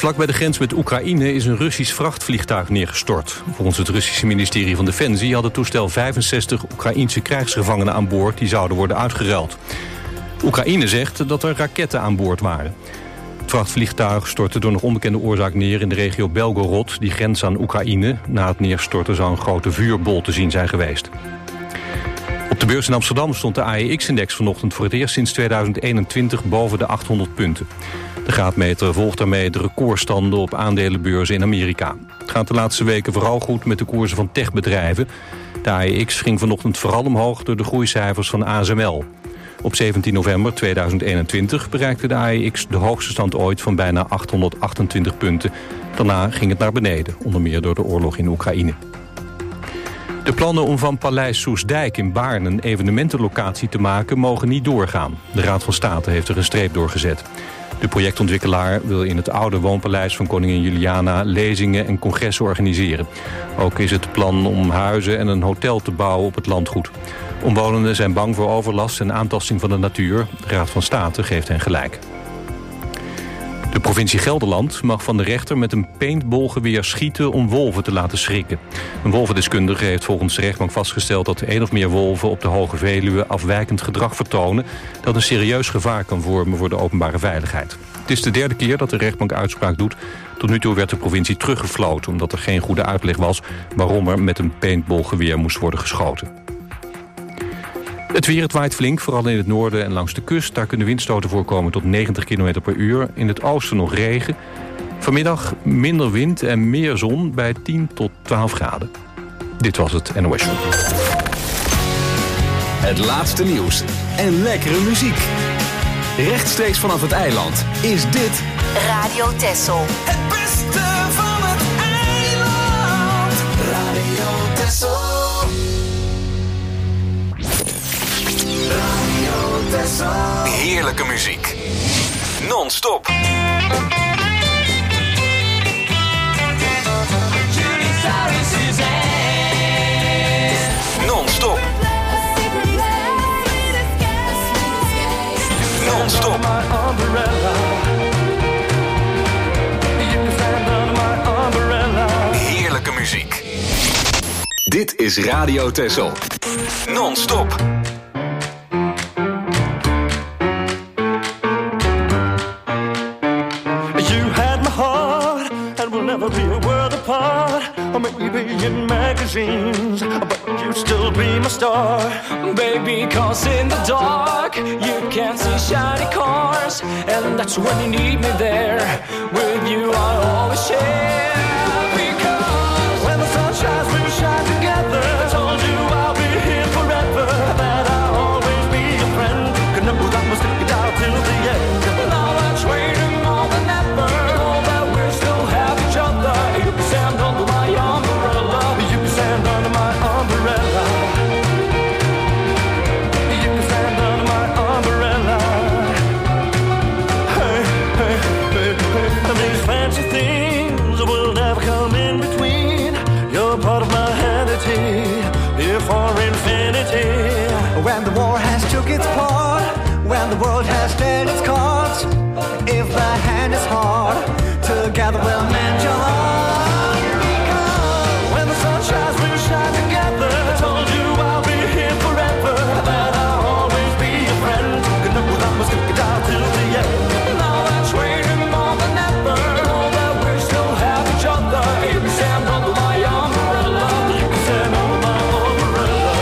Vlak bij de grens met Oekraïne is een Russisch vrachtvliegtuig neergestort. Volgens het Russische ministerie van Defensie had het toestel 65 Oekraïense krijgsgevangenen aan boord die zouden worden uitgeruild. Oekraïne zegt dat er raketten aan boord waren. Het vrachtvliegtuig stortte door nog onbekende oorzaak neer in de regio Belgorod, die grenst aan Oekraïne. Na het neerstorten zou een grote vuurbol te zien zijn geweest. Op de beurs in Amsterdam stond de AEX-index vanochtend voor het eerst sinds 2021 boven de 800 punten. De graadmeter volgt daarmee de recordstanden op aandelenbeurzen in Amerika. Het gaat de laatste weken vooral goed met de koersen van techbedrijven. De AEX ging vanochtend vooral omhoog door de groeicijfers van ASML. Op 17 november 2021 bereikte de AEX de hoogste stand ooit van bijna 828 punten. Daarna ging het naar beneden, onder meer door de oorlog in Oekraïne. De plannen om van Paleis Soestdijk in Baarn een evenementenlocatie te maken mogen niet doorgaan. De Raad van State heeft er een streep door gezet. De projectontwikkelaar wil in het oude woonpaleis van koningin Juliana lezingen en congressen organiseren. Ook is het plan om huizen en een hotel te bouwen op het landgoed. Omwonenden zijn bang voor overlast en aantasting van de natuur. De Raad van State geeft hen gelijk. De provincie Gelderland mag van de rechter met een paintballgeweer schieten om wolven te laten schrikken. Een wolvendeskundige heeft volgens de rechtbank vastgesteld dat 1 of meer wolven op de Hoge Veluwe afwijkend gedrag vertonen dat een serieus gevaar kan vormen voor de openbare veiligheid. Het is de derde keer dat de rechtbank uitspraak doet. Tot nu toe werd de provincie teruggefloten omdat er geen goede uitleg was waarom er met een paintballgeweer moest worden geschoten. Het weer, het waait flink, vooral in het noorden en langs de kust. Daar kunnen windstoten voorkomen tot 90 km per uur. In het oosten nog regen. Vanmiddag minder wind en meer zon bij 10 tot 12 graden. Dit was het NOS Show. Het laatste nieuws en lekkere muziek. Rechtstreeks vanaf het eiland is dit Radio Texel. Het beste van het eiland. Radio Texel. heerlijke muziek. Non-stop. Non-stop. Non-stop. Heerlijke muziek. Dit is Radio Texel. Non-stop. Be a world apart, or maybe in magazines, but you still be my star, baby. 'Cause in the dark you can't see shiny cars, and that's when you need me there. With you I always share. Because when the sun shines, we shine together. I told you I'll be here forever, that I'll always be your friend. Could never that must stick it out till the end. Now that's waiting more than ever. You can stand under my umbrella. You can stand under my umbrella. You can stand under my umbrella. Hey, hey, hey, hey. And these fancy things will never come in between. You're part of my vanity, here for infinity. When the war has took its part, when the world has dealt its cards, if the hand is hard, together we'll mend your heart. Because when the sun shines, we shine together. I told you I'll be here forever, that I'll always be your friend. Good enough without me, stick it out till the end. Now that's waiting more than ever. Know that we still have each other. You can stand under my umbrella. You can stand under my umbrella.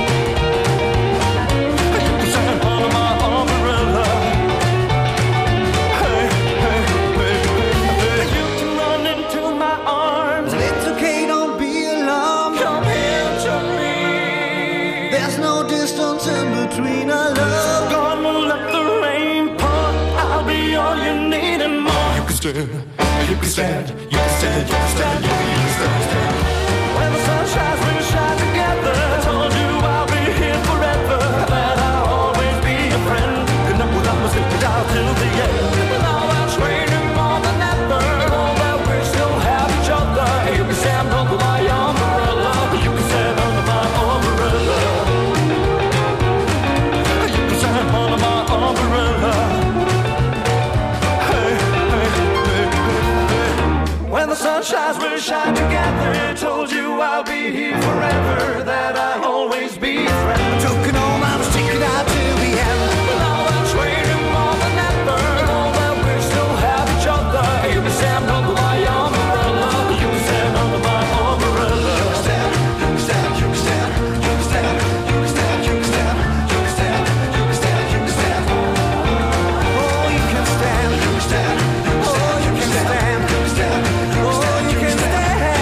You can stand under my umbrella. Hey, hey, hey, hey. You can run into my arms. It's okay, don't be alarmed. Come here to me. There's no distance in between our love. God will let the rain pour. I'll be all you need and more. You can stand, you can stand, you can stand, you can stand, you can stand. When the sun shines, we shine together. I told you I'll be here forever, that I'll always be your friend. Good enough without me, stick it out till the end. Now that's waiting more than ever. Know that we still have each other. You can stand under my umbrella. You can stand under my umbrella. You can stand under my umbrella. Hey, hey, hey, hey. stars will shine together. Told you I'll be here forever, that I'll always be a friend. Took an all I was taking out till the end. Now I'm waiting more than ever. Know that we still have each other. You can stand under my umbrella. You can stand under my umbrella. You can stand, you can stand, you can stand, you can stand, you can stand, you can stand, you can stand, you can stand, you can stand. Oh, you can stand, you can stand, you can stand, you can stand, you can stand, you can stand, you can stand.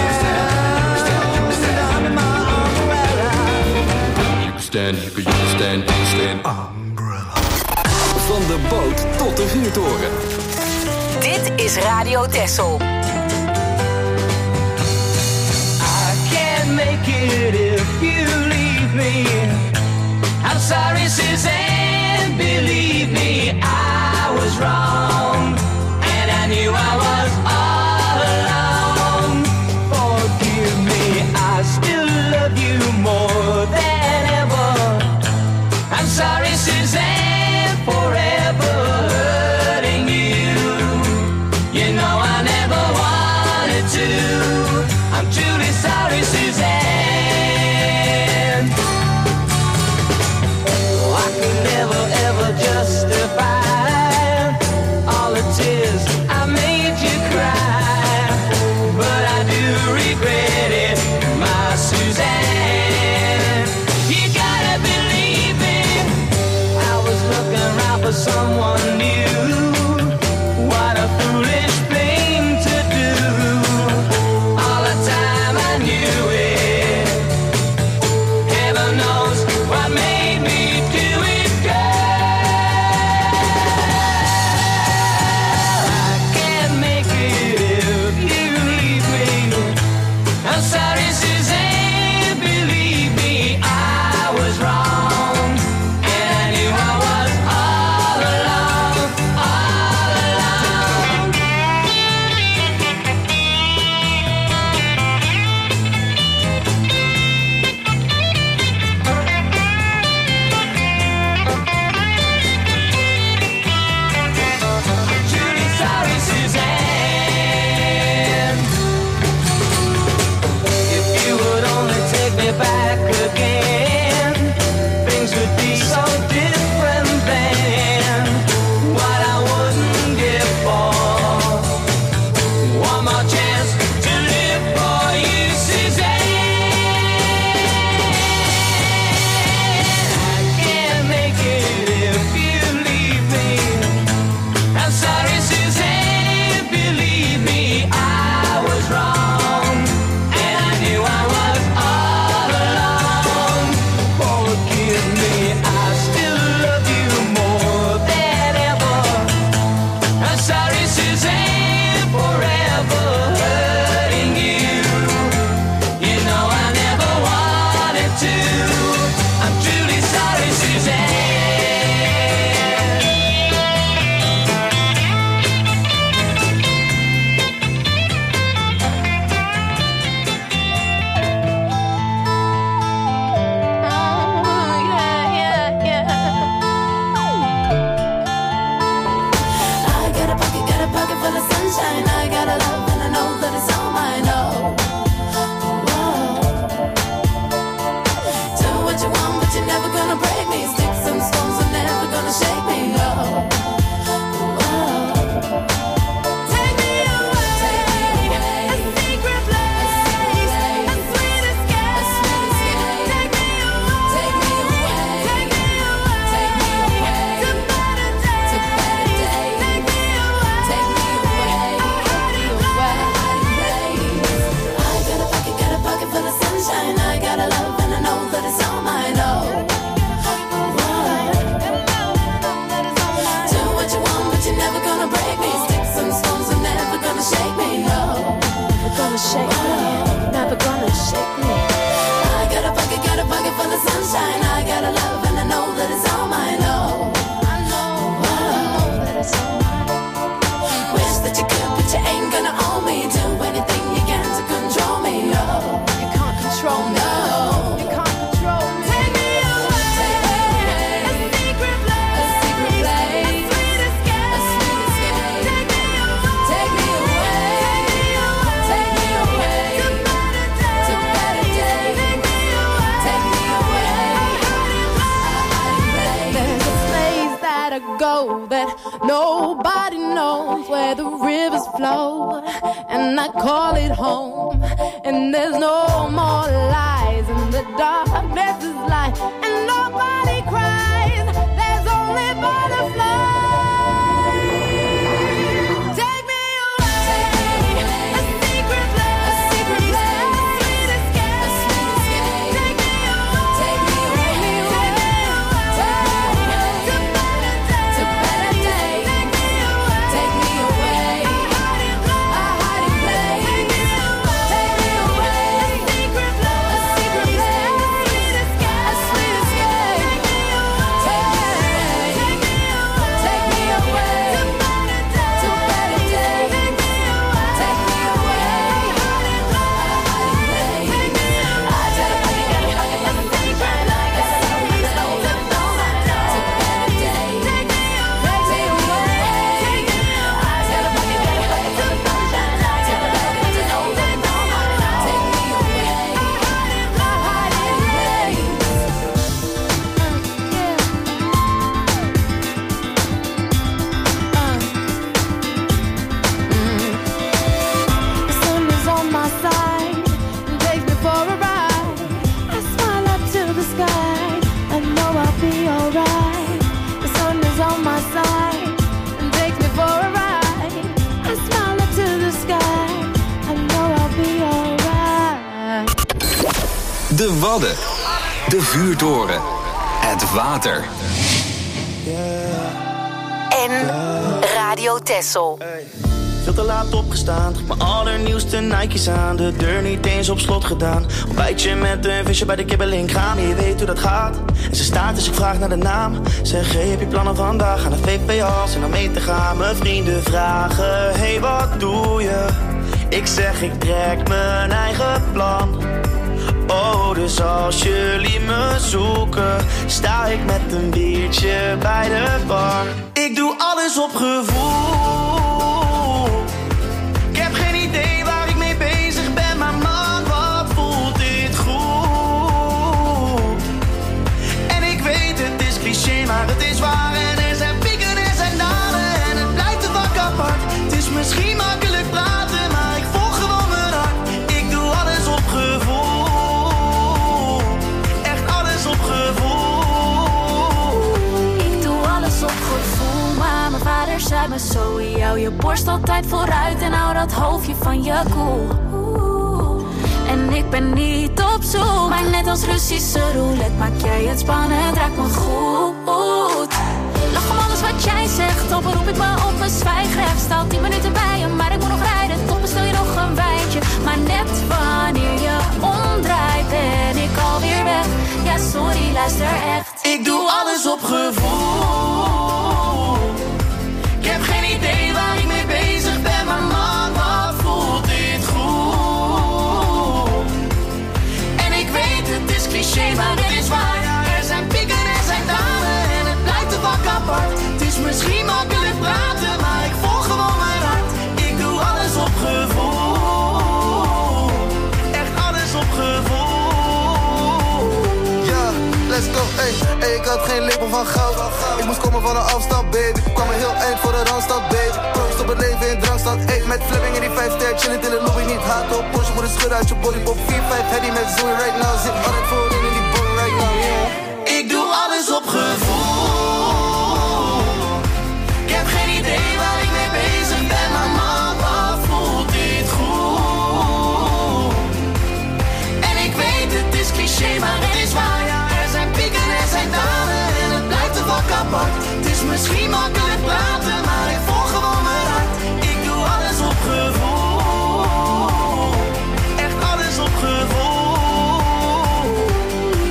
Stand, you can stand, you can stand. Umbrella. Van de boot tot de vuurtoren. Dit is Radio Texel. I can't make it if you leave me. I'm sorry, Suzanne, believe me, I was wrong, and I knew I was all alone. Forgive me, I still love you more than ever. I'm sorry, Suzanne, forever hurting you. You know I never wanted to. I'm truly sorry, Suzanne. Oh, I could never ever justify all the tears I made you cry, but I do regret it, my Suzanne. You gotta believe me, I was looking around for someone new. What a foolish thing to do. All the time I knew it. Heaven knows what made me do it, girl. I can't make it if you leave me. I'm sorry, Suzanne, believe me, I was wrong, and I knew I was all alone, all alone. Truly sorry, Suzanne. If you would only take me back again, things would be so different then. What I wouldn't give for one more chance to live for you, Suzanne. I can't make it if you leave me. I'm sorry, Suzanne, believe me, I was wrong, and I knew I was all alone. Forgive me, I still love you more than ever. I'm sorry, Suzanne, forever hurting you. You know I never wanted to. I'm truly sorry, Suzanne. I got a pocket full of sunshine. I got a love and I know that it's all mine. Oh, whoa. Do what you want, but you're never gonna break me. Sticks and stones are never gonna shake me. Oh, whoa. Take me away, a secret place, a sweet escape. Take me away, take me away, take me away to better days. Take me away, take me away, a hiding place. I got a pocket full of sunshine. I got a love and I know that it's all mine. Oh, whoa. Do what you want, but you're never gonna break me. Sticks and stones are never gonna shake me. No, never gonna shake me. Never gonna shake me. I got a pocket full of sunshine. I got a love and I know that it's all mine. Oh, I know that it's all mine. Wish that you could, but you ain't gonna own me. Do anything you can to control me. Oh, you can't control me. No, you can't control me. Take me away, a secret place, a sweet escape. Take me away, take me away, take me Nobody knows where the rivers flow, and I call it home. And there's no more lies, and the darkness is light, and nobody cries. There's only butterflies. De Wadden, de vuurtoren, het water. En Radio Texel. Veel te laat opgestaan, trek mijn allernieuwste Nike's aan. De deur niet eens op slot gedaan. Ontbijtje met een visje bij de kibbeling gaan. Je weet hoe dat gaat. En ze staat dus ik vraag naar de naam. Zeg, hey, heb je plannen vandaag? Gaan naar VPA's en dan mee te gaan. Mijn vrienden vragen, hey, wat doe je? Ik zeg, ik trek mijn eigen plan. Oh, dus als jullie me zoeken, sta ik met een biertje bij de bar. Ik doe alles op gevoel. Ik heb geen idee waar ik mee bezig ben, maar man, wat voelt dit goed. En ik weet, het is cliché, maar het is waar. En er zijn pieken en er zijn dalen en het blijft te vak apart. Het is misschien makkelijk praten, maar ik volg gewoon mijn hart. Ik doe alles op gevoel. Zei me zo, jou je borst altijd vooruit en hou dat hoofdje van je koel. En ik ben niet op zoek, maar net als Russische roulette maak jij het spannend, raakt me goed. Lach om alles wat jij zegt, dan beroep ik me op mijn zwijgrecht. Sta 10 minuten bij je, maar ik moet nog rijden, toch bestel je nog een wijntje. Maar net wanneer je omdraait ben ik alweer weg. Ja sorry, luister echt. Ik doe alles op gevoel. Ik heb geen idee waar ik mee bezig ben, maar man, wat voelt dit goed. En ik weet, het is cliché, maar het is waar. Er zijn pieken en er zijn dalen en het blijft te vak apart. Het is misschien makkelijk praten, maar ik volg gewoon mijn hart. Ik doe alles op gevoel. Echt alles op gevoel. Ja, let's go, hey. Ik had geen lepel van goud. Ik moest komen van een afstand, baby. Kwam een heel eind voor de randstad, baby. Proost op het leven in drankstad. Eet met Fleming in die 5-ster. Chillend in de lobby, niet hard op. Push, moet een schud uit je body. Pop 4-5 heady met Zoe right now. Zit altijd voorin in die body right now, yeah. Ik doe alles op gevoel. Ik heb geen idee waar ik mee bezig ben, maar man, wat voelt dit goed. En ik weet, het is cliché, maar het is waar. Er zijn pieken en er zijn dalen en het blijft te vak apart. Het is misschien makkelijk praten, maar ik volg gewoon mijn hart. Ik doe alles op gevoel. Echt alles op gevoel.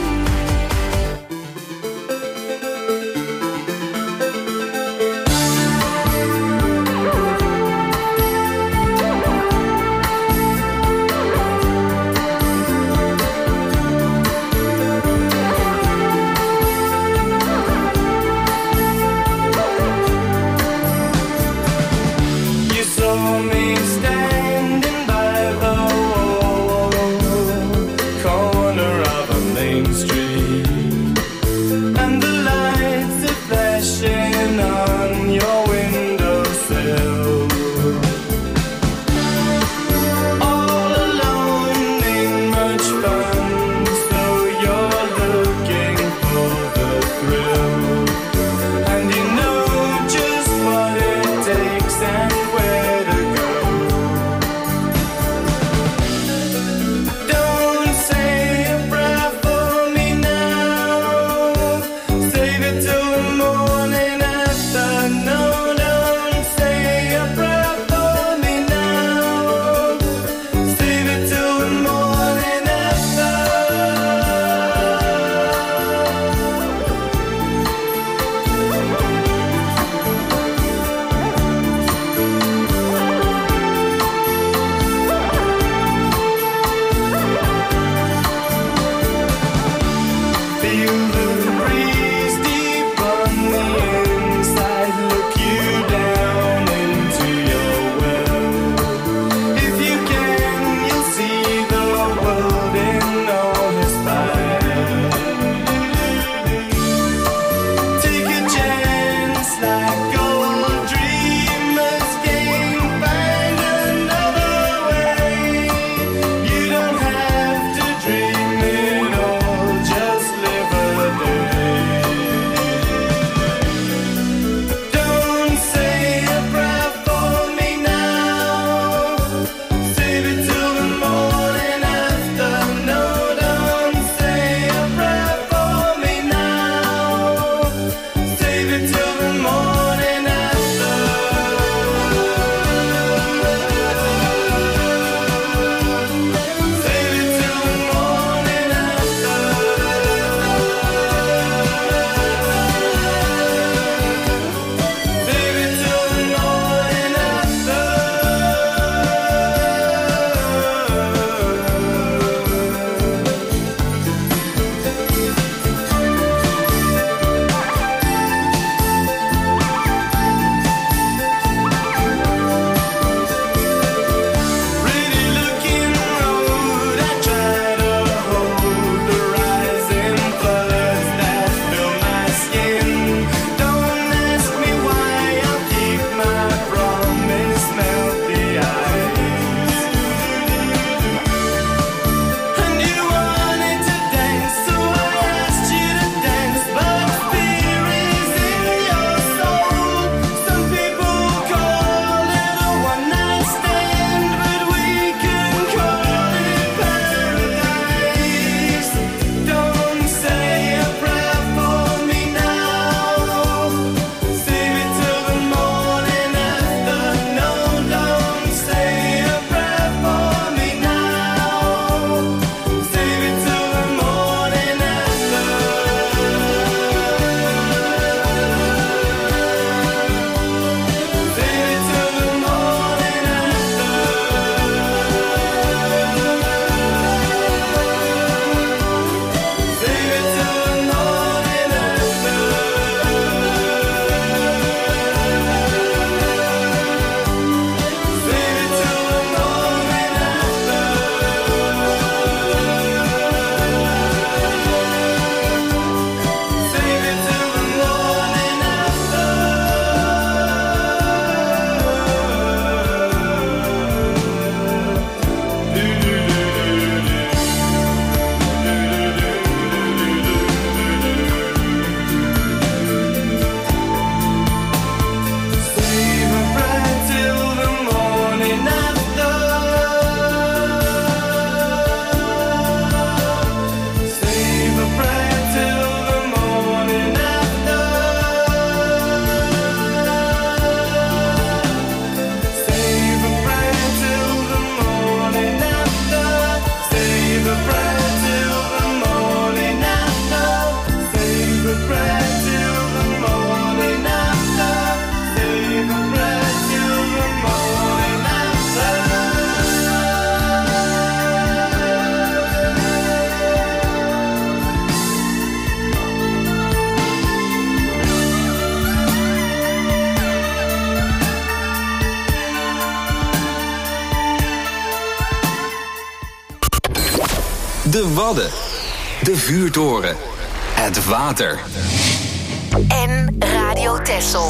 De Wadden. De vuurtoren. Het water. En Radio Texel.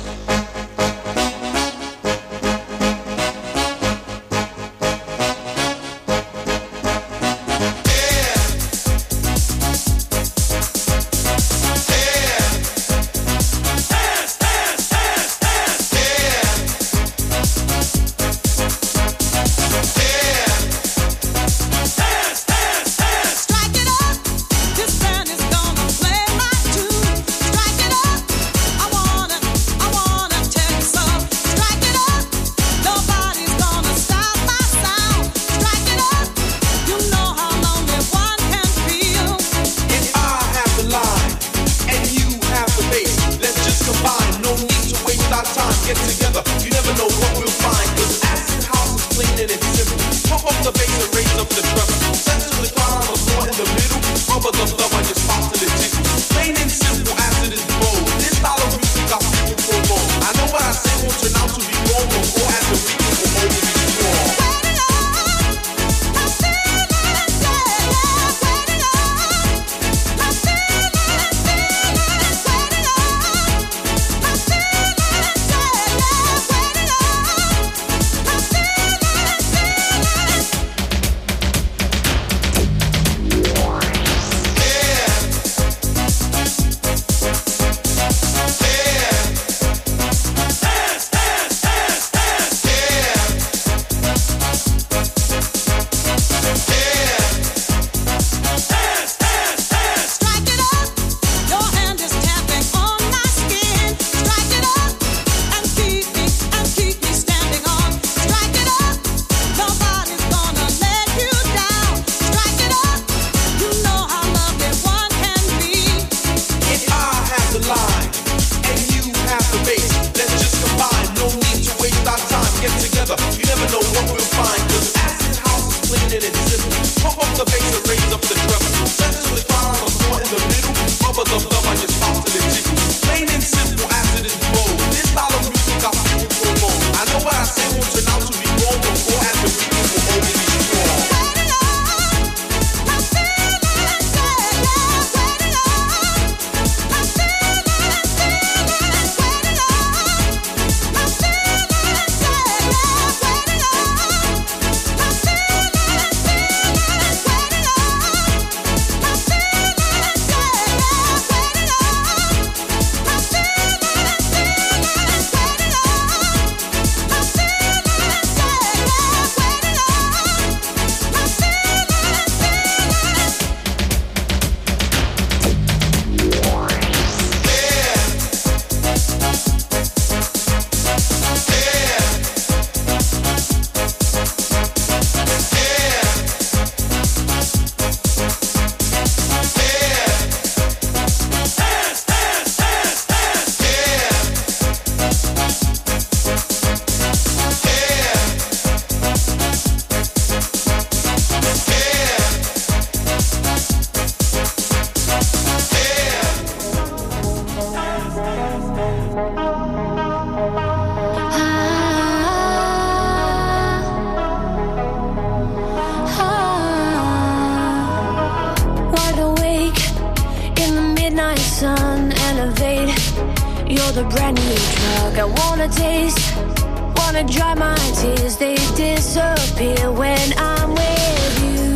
the brand new drug I wanna taste. Wanna dry my tears, they disappear when I'm with you.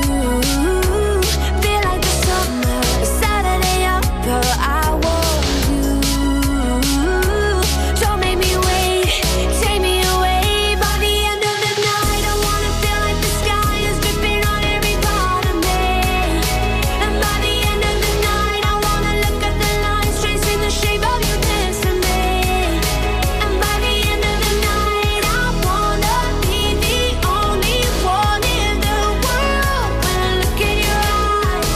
Feel like the summer, a Saturday upper, I want you. Don't make me wait, take me away. By the end of the night, I wanna feel like the sky is dripping on every part of me. And by the end of the night, I wanna look at the lines tracing the shape of your destiny. And by the end of the night, I wanna be the only one in the world. When I look in your eyes,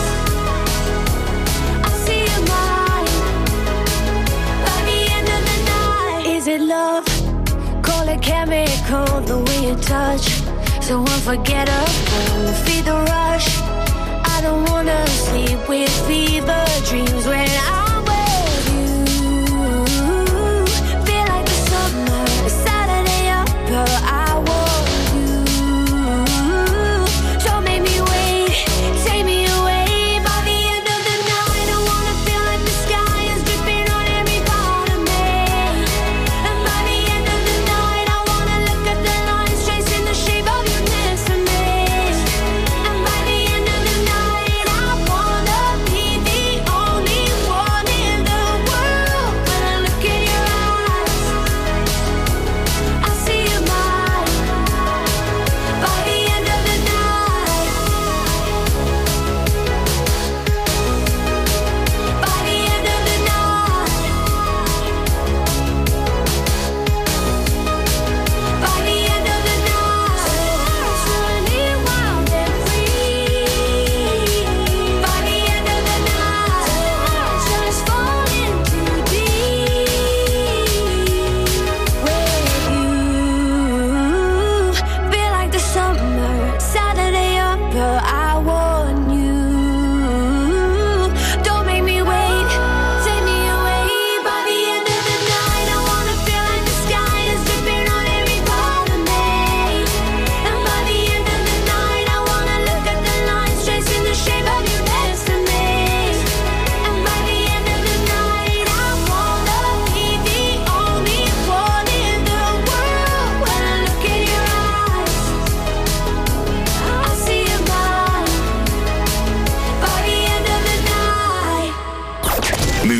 I see your mind. By the end of the night, is it love? Call it chemical, the way you touch, so unforgettable. Feed the rush. I don't wanna sleep with fever dreams when I'm with you. Feel like the summer, a Saturday upper, I want you. Don't make me wait,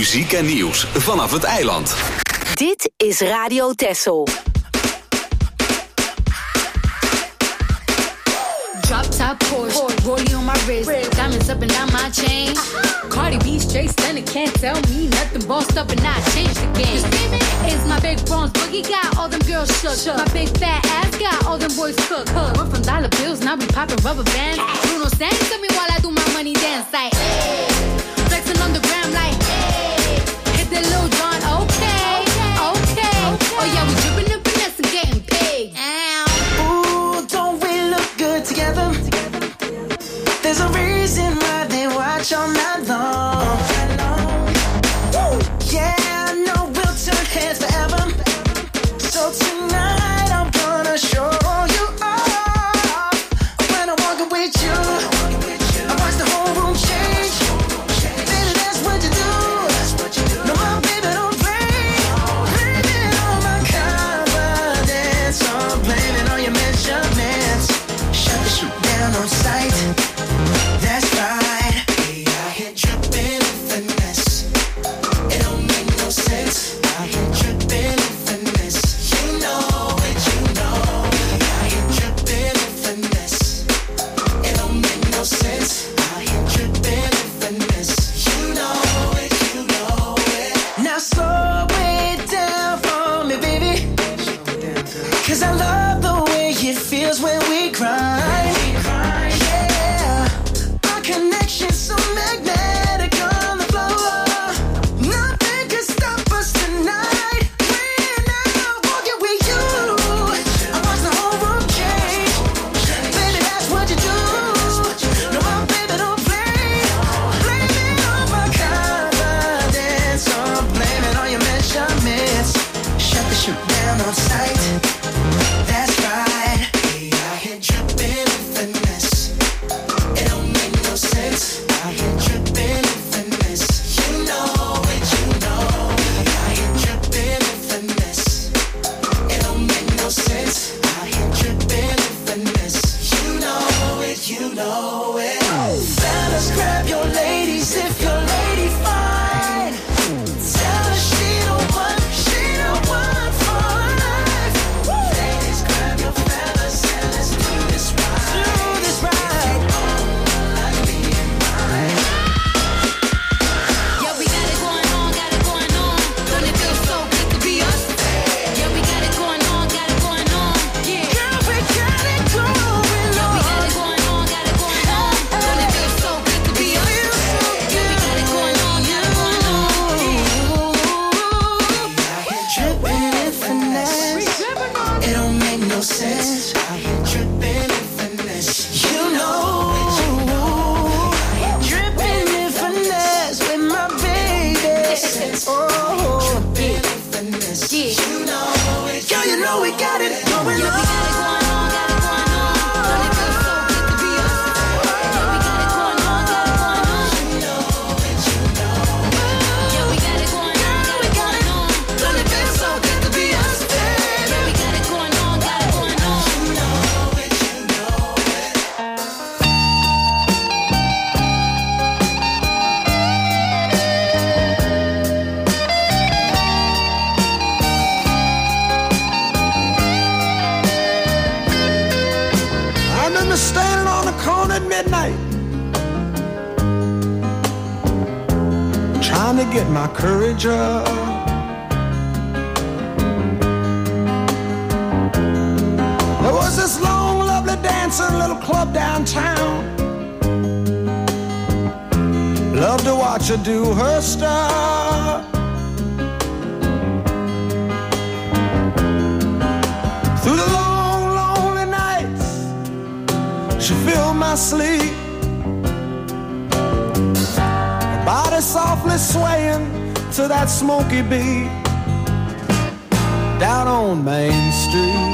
Muziek en nieuws vanaf het eiland. Dit is Radio Texel. Drop top Porsche, rollie on my wrist, diamonds up and down my chain. Cardi B straight stunning, can't tell me nothing. Bossed up and I changed the game. It's my big bronze boogie, got all them girls shook. My big fat ass got all them boys cooked. We're from dollar bills, now we popping rubber bands. Bruno sang to me while I do my money dance like, hey. Flexing on the gram like, hey. Hit the Lil Jon, okay. Oh yeah, we dripping and finesse and getting paid. Ooh, don't we look good together? There's a reason why they watch all night long. Yeah, I know we'll turn heads forever. So tonight I'm gonna show you off. When I'm walking with you, I watch the whole room change. Baby, that's what you do. No, my baby, don't play. Blame it on my confidence. I'm blaming on your measurements. Shut the shoot down on sight. That's right. We out here dripping in finesse. It don't make no sense. Out here dripping in finesse. You know it, you know. We out here dripping in finesse. It don't make no sense. Out here dripping in finesse. You know it, you know it. Now slow it down for me, baby. 'Cause I love the way it feels when we grind. Yeah, our connection's so magnetic on the floor. Nothing can stop us tonight. When I'm walking with you, I watch the whole room change. Baby, that's what you do. No, my baby, don't play. Blame it on my confidence. I'm blaming on your measurements. Shut the shoot down on sight. That's right. We out here dripping in finesse. It don't make no sense. Out here dripping in finesse. You know it, you know. We out here dripping in finesse. It don't make no sense. Out here dripping in finesse. You know it, you know it. Fellas, grab your ladies if your lady fine. Tell her she don't want for life. Ladies, grab your fellas and let's do this right. Do this right. Like me and mine. Yeah, we got it going on, Don't it feel so good to be us? Yeah, we got it going on, Yeah. Girl, we got it going on. Yeah, we got it going on, Don't it feel so good to be us? Yeah, we got it going on, We out here dripping in finesse. It don't make no sense. Out here dripping in finesse. You know it, you know. Dripping in finesse with my baby. Oh, dripping in finesse. You know it. Girl, you know we got it going Yeah, we got it on. going on, Don't it feel so good to be us? Yeah, we got it going on, You know it, you know. Yeah, we got it going on, Don't it feel so good to be us, baby? Yeah, we got it going on, You know it, you know it. I remember standing on the corner at midnight, trying to get my courage up. There was this long, lovely dancing little club downtown. Love to watch her do her stuff. Through the long, lonely nights, she filled my sleep. Her body softly swaying to that smoky beat down on Main Street.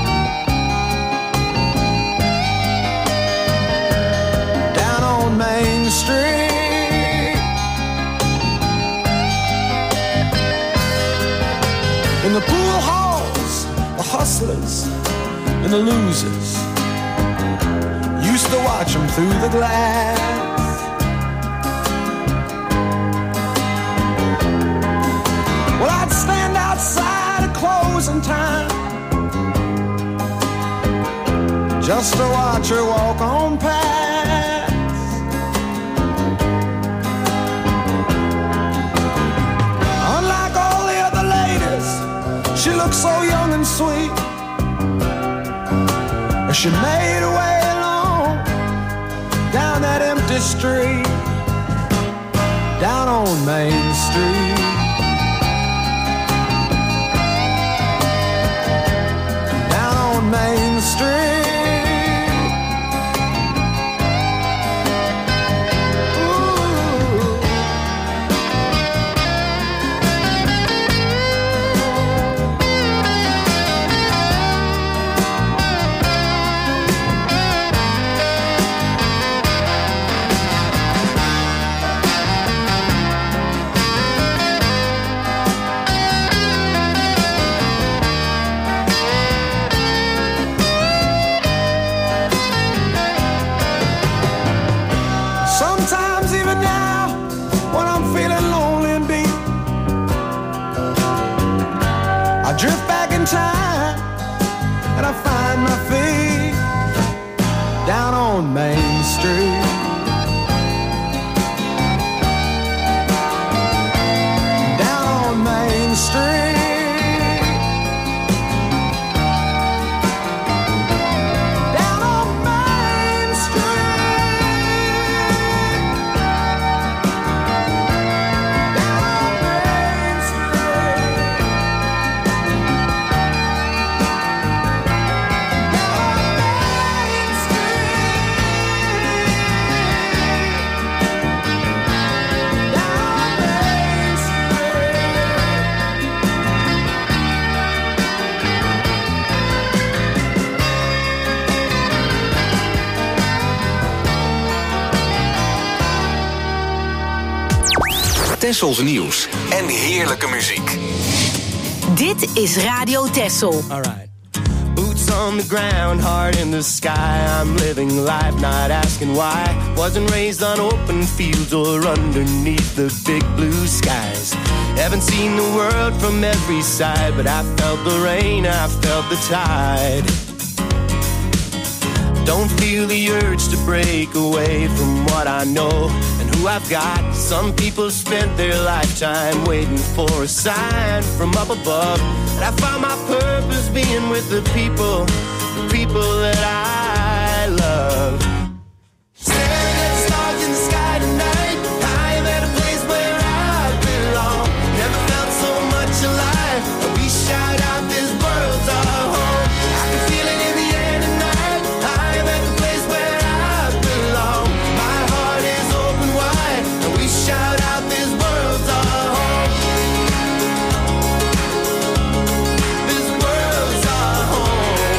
Down on Main Street. In the pool halls, the hustlers and the losers used to watch them through the glass. losing time just to watch her walk on past. Unlike all the other ladies, she looks so young and sweet. She made her way along down that empty street, down on Main Street. Down on Main Street. Drift back in time and I find my feet down on Main Street. Down on Main Street. Down on Main Tessels nieuws en heerlijke muziek. Dit is Radio Tessel. Alright. Boots on the ground, heart in the sky. I'm living life, not asking why. Wasn't raised on open fields or underneath the big blue skies. Haven't seen the world from every side, but I felt the rain, I felt the tide. Don't feel the urge to break away from what I know and who I've got. Some people spent their lifetime waiting for a sign from up above. And I found my purpose being with the people that I love. Staring at the stars in the sky tonight, I am at a place where I belong. Never felt so much alive. We shout out, this world's our home. I can feel it in the air tonight. I am at the place where I belong. My heart is open wide, and we shout out, this world's our home. This world's our home.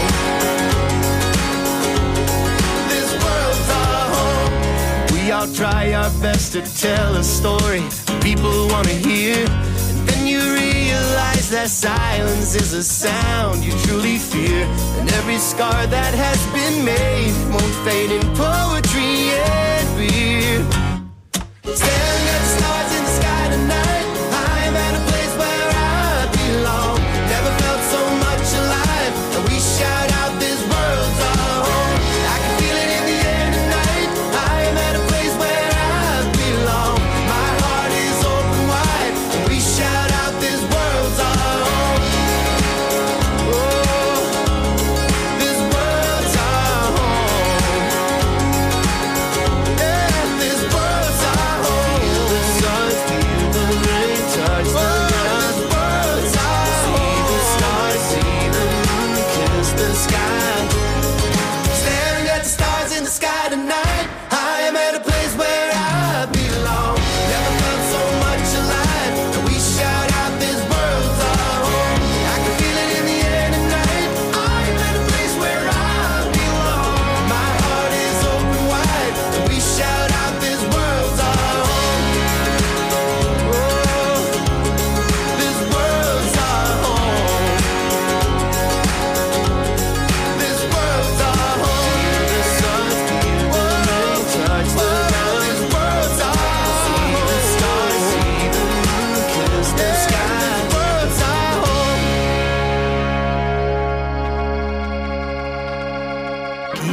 This world's our home. We all try our best to tell a story people want to hear, and then you realize that silence is a sound you truly fear. And every scar that has been made won't fade in poetry and beer. Staring at the stars in the sky tonight, I'm at a place where I belong. Never felt so much alive, and we shout out, this world's our home. I can feel it in the air tonight. I'm at a place where I belong. My heart is open wide, and we shout out, this world's our home. Oh, this world's our home. Yeah, this world's our home. Feel the sun, feel the rain, touch the ground. This world's our home. See the stars, see the moon, kiss the sky. Staring at the stars in the sky tonight, I am at a place where I belong. Never felt so much alive, and we shout out, this world's our home. I can feel it in the air tonight. I am at a place where I belong. My heart is open wide, and we shout out, this world's our home. Oh, this world's our home. This world's our home. Feel the sun, feel the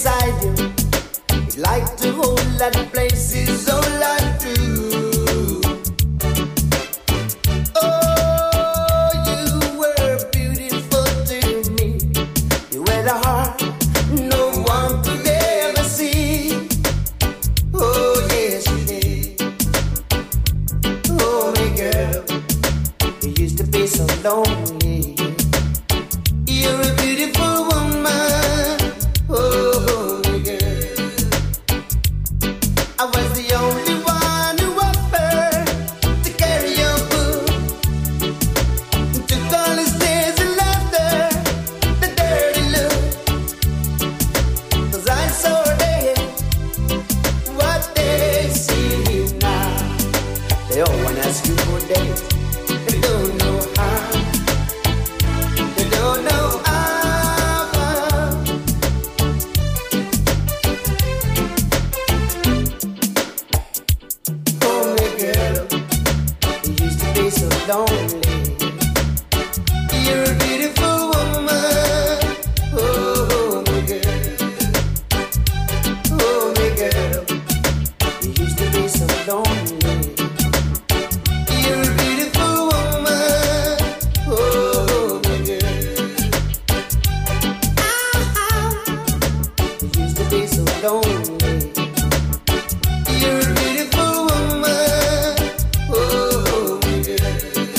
beside you. You'd like to hold that places all I do. Oh, you were beautiful to me. You had a heart no one could ever see. Oh, yes, you did. Oh, my girl, you used to be so lonely. You're a beautiful woman. Oh, my girl, I was the only one who offered to carry your book. Took all his tears and laughter, the dirty look. 'Cause I saw they what they see now. They all wanna ask you for dates. They don't know how. They don't know how. Oh, my girl, you used to be so lonely. You're a beautiful woman. Oh, my girl. Oh, my girl, you used to be so lonely. You're a beautiful woman. Oh, my girl. You used to be so lonely. You're a beautiful woman. Oh, my girl.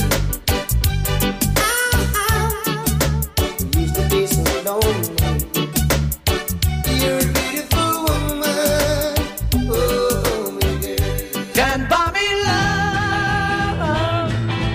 You used to be so lonely. You're a beautiful woman. Oh, my girl. Can't buy me love,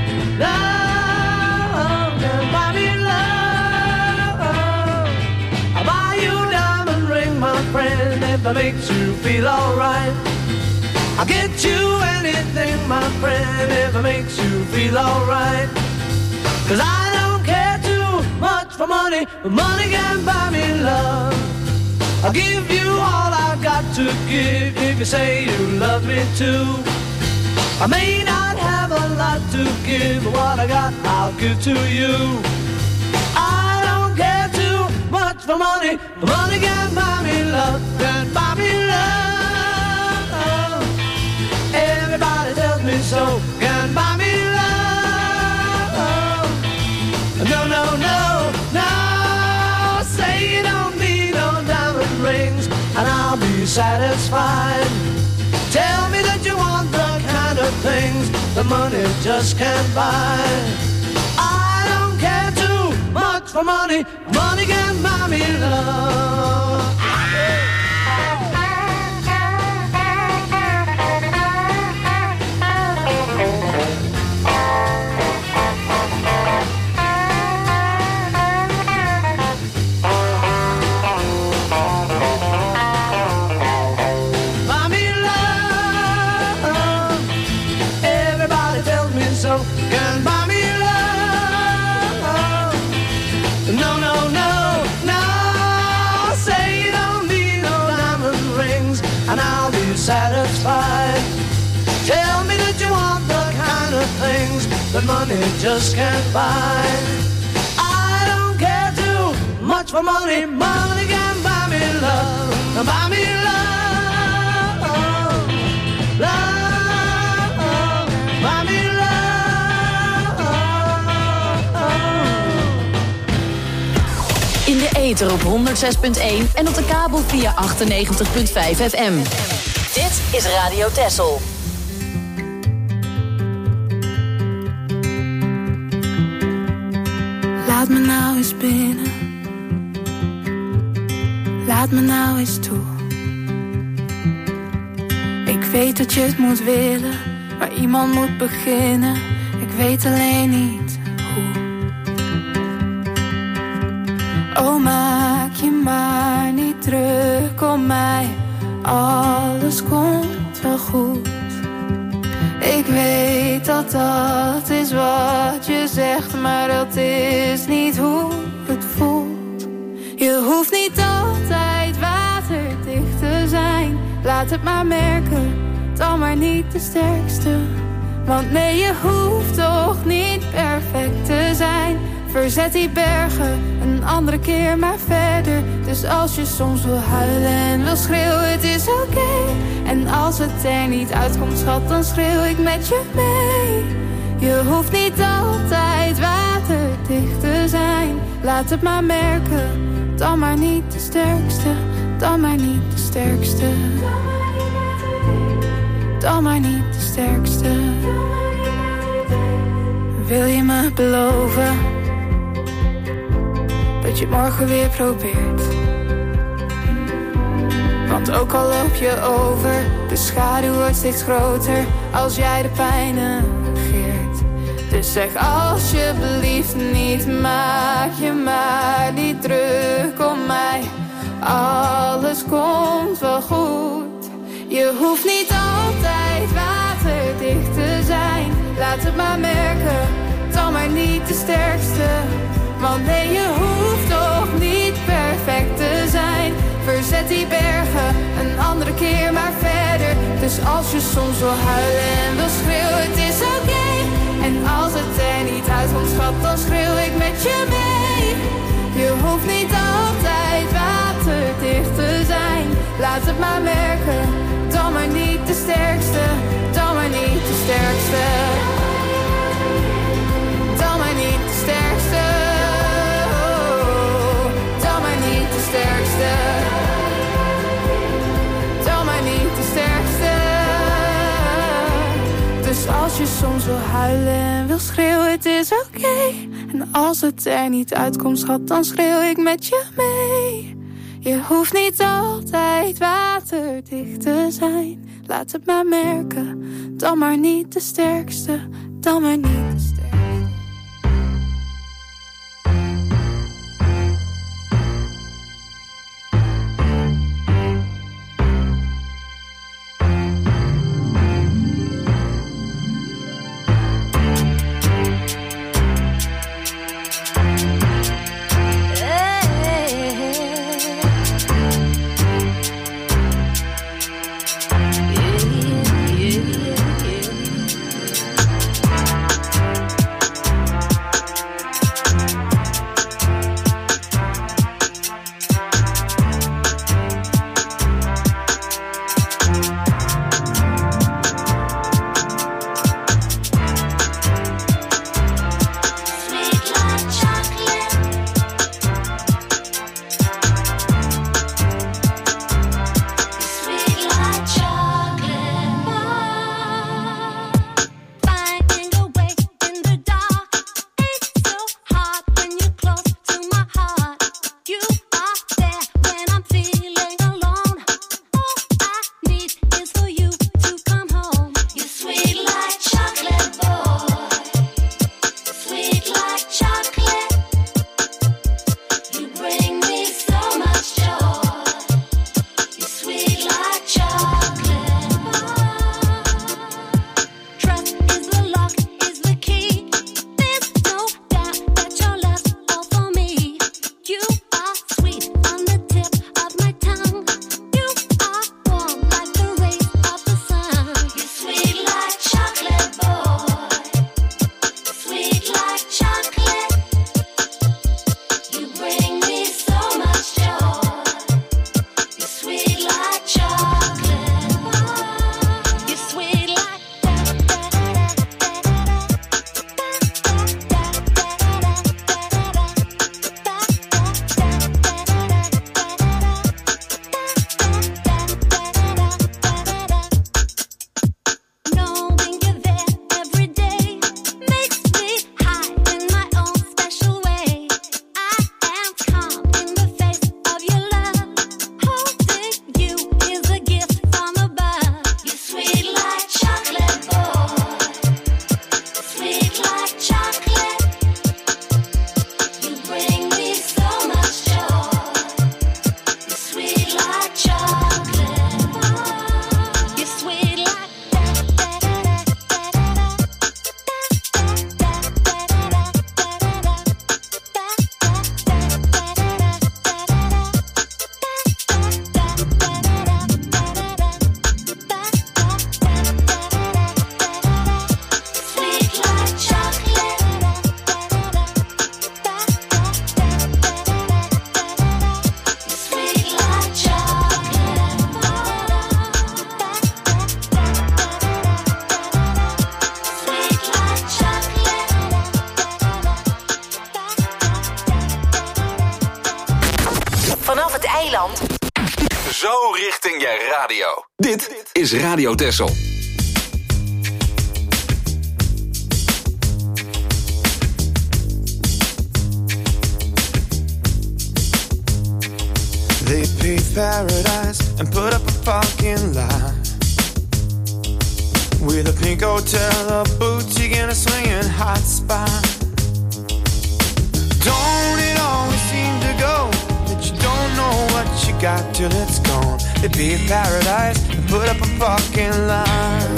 love, can't buy me love. I'll buy you a diamond ring, my friend, if that makes you feel alright. I'll get you anything, my friend, if it makes you feel alright. 'Cause I don't care too much for money, but money can't buy me love. I'll give you all I've got to give if you say you love me too. I may not have a lot to give, but what I got I'll give to you. I don't care too much for money, but money can't buy me love, can't buy me love. Everybody tells me so, can't buy me love. No, no, no, no, say you don't need no diamond rings and I'll be satisfied. Tell me that you want the kind of things the money just can't buy. I don't care too much for money, money can't buy me love. Buy me love, everybody tells me so, can't buy me love. No, no, no, no, say you don't need no diamond rings and I'll be satisfied. Tell me that you want the kind of things that money just can't buy. I don't care too much for money, money can't buy me love, buy me love, love, buy me love. In de ether op 106.1 en op de kabel via 98.5 FM. Dit is Radio Texel. Laat me nou eens binnen. Laat me nou eens toe. Ik weet dat je het moet willen, maar iemand moet beginnen. Ik weet alleen niet hoe. Oh, maak je maar niet druk om mij. Alles komt wel goed. Ik weet dat dat is wat je zegt, maar dat is niet hoe het voelt. Je hoeft niet altijd waterdicht te zijn. Laat het maar merken, dan maar niet de sterkste. Want nee, je hoeft toch niet perfect te zijn. Verzet die bergen, een andere keer maar verder. Dus als je soms wil huilen en wil schreeuwen, het is oké. En als het er niet uitkomt, schat, dan schreeuw ik met je mee. Je hoeft niet altijd waterdicht te zijn. Laat het maar merken, dan maar niet de sterkste. Dan maar niet de sterkste. Dan maar niet de sterkste. Wil je me beloven dat je het morgen weer probeert? Want ook al loop je over, de schaduw wordt steeds groter als jij de pijn negeert. Dus zeg alsjeblieft niet, maak je maar niet druk om mij. Alles komt wel goed. Je hoeft niet altijd waterdicht te zijn. Laat het maar merken, dan maar niet de sterkste. Want nee, je hoeft toch niet perfect te zijn. Verzet die bergen, een andere keer maar verder. Dus als je soms wil huilen en wil schreeuwen, het is oké. En als het er niet uitkomt, schat, dan schreeuw ik met je mee. Je hoeft niet altijd waterdicht te zijn. Laat het maar merken, dan maar niet de sterkste. Dan maar niet de sterkste. Dan maar niet de sterkste. Dan maar niet de sterkste. Dan maar niet de sterkste. Dus als je soms wil huilen en wil schreeuwen, het is oké. En als het er niet uitkomt, schat, dan schreeuw ik met je mee. Je hoeft niet altijd waterdicht te zijn. Laat het maar merken, dan maar niet de sterkste. Dan maar niet de sterkste. Zo richting je radio. Dit is Radio Texel. They paved paradise and put up a fucking lie with a pink hotel, a boutique, and a swinging hot spot. Don't it always seem to go that you don't know what you got till it's gone? They paved paradise and put up a fucking lie.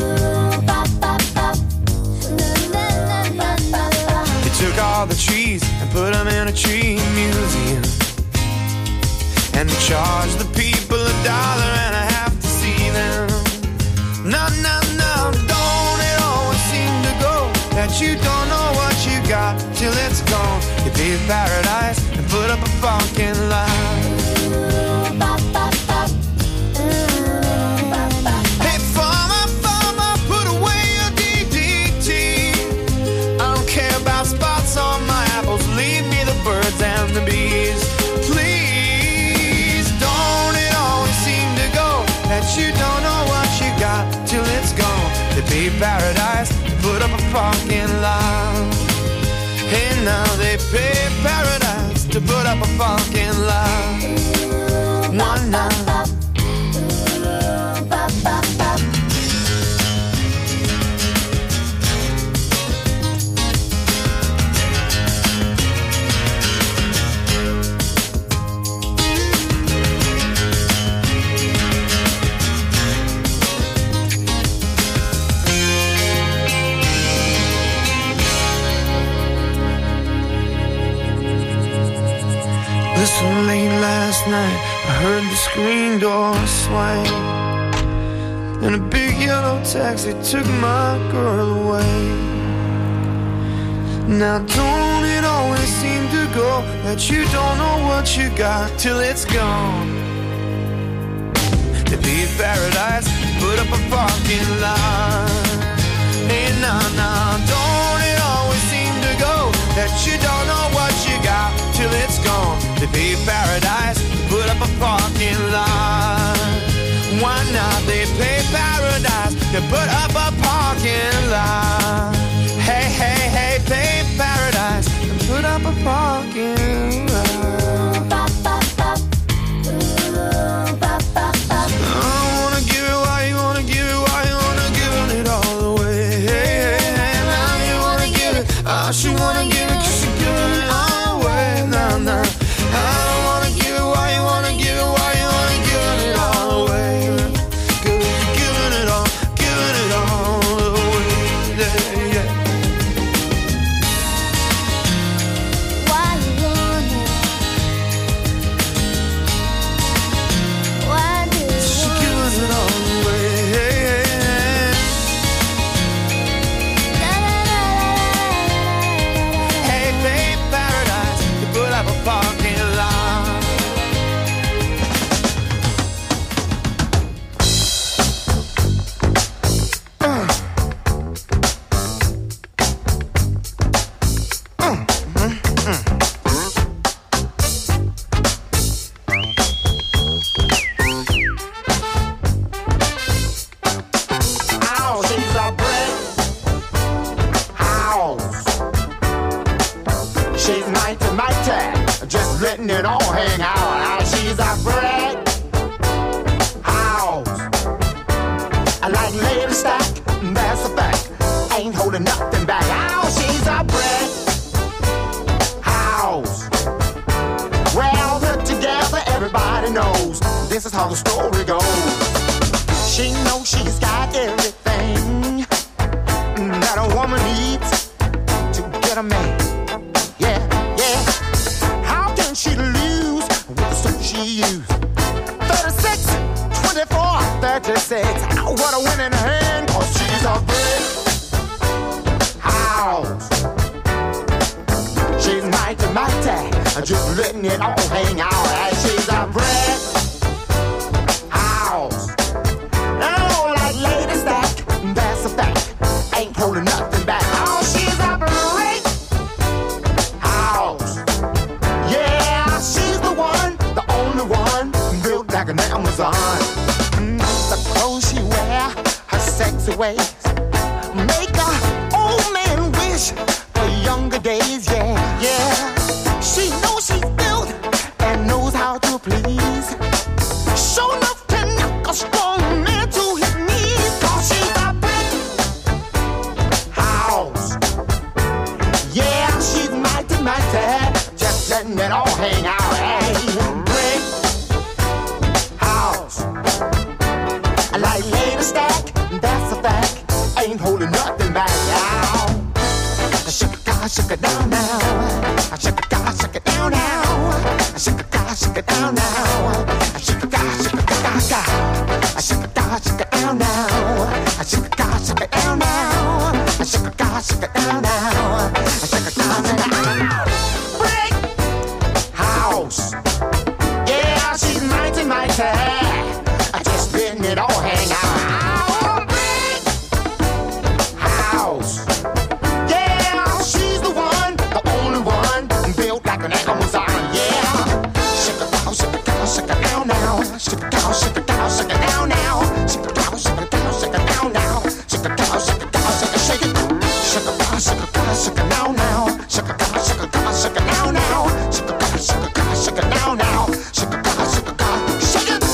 They took all the trees and put them in a tree museum. And charge the people $1.50 to see them. No, no, no, don't it always seem to go that you don't know what you got till it's gone? You paved paradise and put up a fucking lie. Hey, farmer, put away your DDT. I don't care about spots on my apples. Leave me the birds and the bees. That you don't know what you got till it's gone. They paved paradise to put up a fucking lie. Hey, now they paved paradise to put up a fucking lie. One night. So late last night, I heard the screen door swing, and a big yellow taxi took my girl away. Now don't it always seem to go that you don't know what you got till it's gone? They paved paradise, put up a fucking line. Hey, nah, don't it always seem to go that you don't know what you got till it's gone? They paved paradise, put up a parking lot. Why not? They paved paradise, they put up a parking lot. Hey, hey, hey, paved paradise, and put up a parking lot. I wanna give it, why you wanna give it, why you wanna give it all away? Hey, hey, hey, now you wanna give it, I should wanna give it, 'cause you're giving it all away. Nah, nah. I don't wanna give it, why you wanna give it, why you wanna give it all away? 'Cause you're giving it all away, yeah, yeah. Why you wanna? Why do you She's giving it all away, hey, hey, hey. Hey, babe, paradise, you put up a parking lot. Ow, she's a brick house. She's mighty, just letting it all hang out. Ow, she's a brick house. I like lady stack, that's a fact. Ain't holding nothing back. Ow, she's a brick house. Well put together, everybody knows this is how the story goes. She knows she's got everything that a woman needs to get a man. Yeah, yeah. How can she lose with the suit she used? 36, 24, 36. Ow, what a winning hand, 'cause she's a big house. She's mighty, just letting it all hang out. And she's a brick house. Oh, like lady stack, that's a fact. Ain't holding nothing back. Oh, she's a brick house. Yeah, she's the one, the only one, built like an animal. Amazon. The clothes she wear, her sexy ways, make a old man wish for younger days. Yeah, yeah. She knows she's built and knows how to please. Show enough to knock a strong man to his knees. 'Cause she's a brick house. Yeah, she's mighty, mighty. Just letting it all hang out. Hey, brick house. I like lady stack, that's a fact. Ain't holding nothing back now. Shake it down now. Shake it down now. Shake it down now. Shake it down now. Shake it down now. Shake it down now. Shake it down now. Brick house. Yeah, she's mighty, mighty. Just letting it all hang out. Brick house. Yeah, she's the one, the only one, built like an Amazon. Yeah. Shake it down, shake it down, shake it down now. Shake it down, shake it down, shake it down now. Shake it down, shake it down, shake it down now. Shake it down, shake it down, shake it, shake it. Shake it down, shake it down, shake it down now. Shake it down, shake it down, shake it down now. Shake it down, shake it down, shake it down now. Shake it down, shake it down, shake it.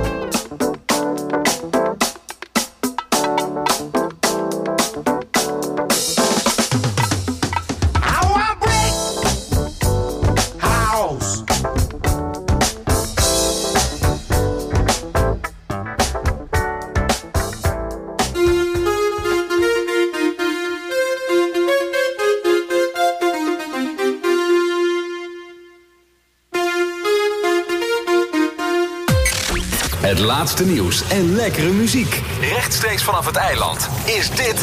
Het laatste nieuws en lekkere muziek. Rechtstreeks vanaf het eiland is dit...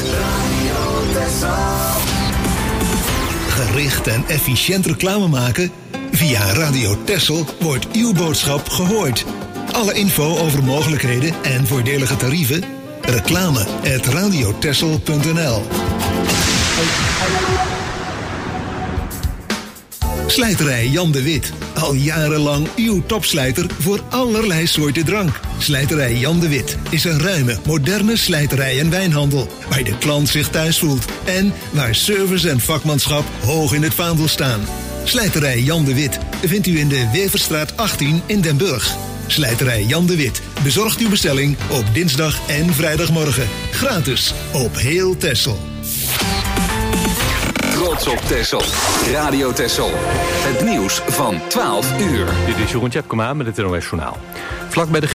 Gericht en efficiënt reclame maken? Via Radio Texel wordt uw boodschap gehoord. Alle info over mogelijkheden en voordelige tarieven? reclame@radiotexel.nl. Slijterij Jan de Wit. Al jarenlang uw topslijter voor allerlei soorten drank. Slijterij Jan de Wit is een ruime, moderne slijterij en wijnhandel. Waar de klant zich thuis voelt. En waar service en vakmanschap hoog in het vaandel staan. Slijterij Jan de Wit vindt u in de Weverstraat 18 in Den Burg. Slijterij Jan de Wit bezorgt uw bestelling op dinsdag en vrijdagmorgen. Gratis op heel Texel. Trots op Texel. Radio Texel. Het nieuws van 12 uur. Dit is Jeroen Tjepkema met het NOS Journaal. Vlak bij de